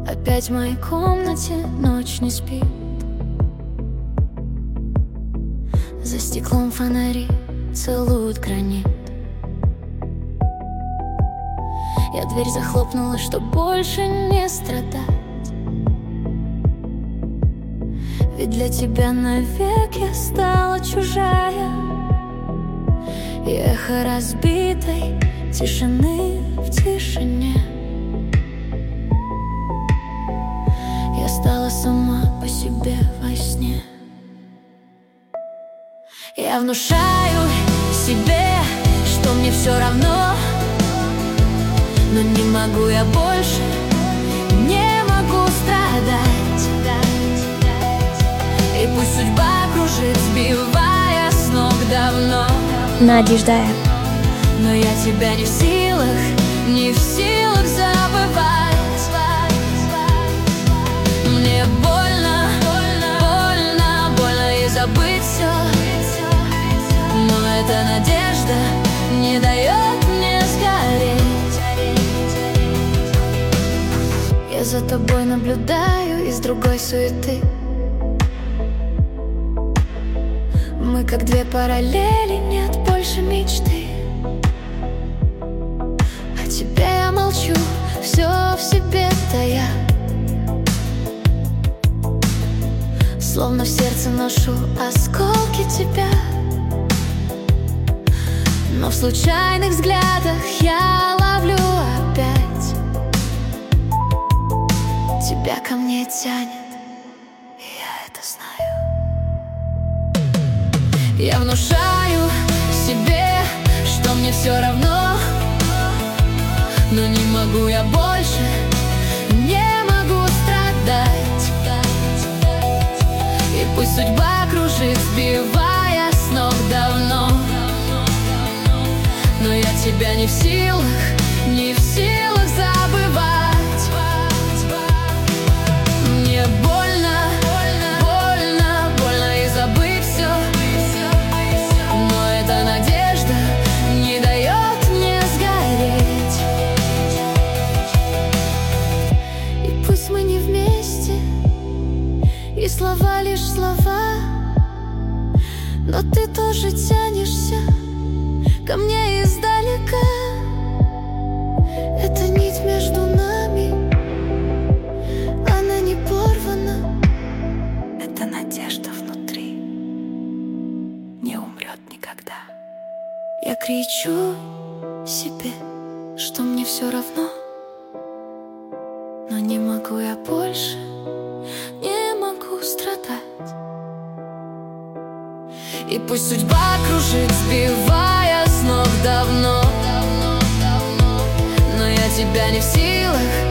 Опять в моей комнате ночь не спит. За стеклом фонари целуют гранит. Я дверь захлопнула, чтоб больше не страдать. Ведь для тебя навек я стала чужая, и эхо разбитой тишины в тишине. Я стала сама по себе во сне. Я внушаю себе, что мне все равно, но не могу я больше, не могу страдать. И пусть судьба кружит, сбивая с ног давно, Надежда. но я тебя не в силах, не в силах забывать. Мне больно, больно, больно и забыть все, но эта надежда не дает мне сгореть. Я за тобой наблюдаю из другой суеты. Мы как две параллели, нет больше мечты. О тебе я молчу, все в себе тая, словно в сердце ношу осколки тебя. Но в случайных взглядах я ловлю опять. Тебя ко мне тянет, и я это знаю. Я внушаю себе, что мне все равно, но не могу я больше, не могу страдать. И пусть судьба кружит, сбивая с ног давно, но я тебя не в силах, не в силах забывать. Мне больно, больно, больно и забыть все, но эта надежда не дает мне сгореть. И пусть мы не вместе, и слова лишь слова, но ты тоже тянешься ко мне издалека. Эта нить между нами, она не порвана. Эта надежда внутри не умрет никогда. Я кричу себе, что мне все равно, но не могу я больше, не могу страдать. И пусть судьба кружит, сбивая с ног давно, но я тебя не в силах,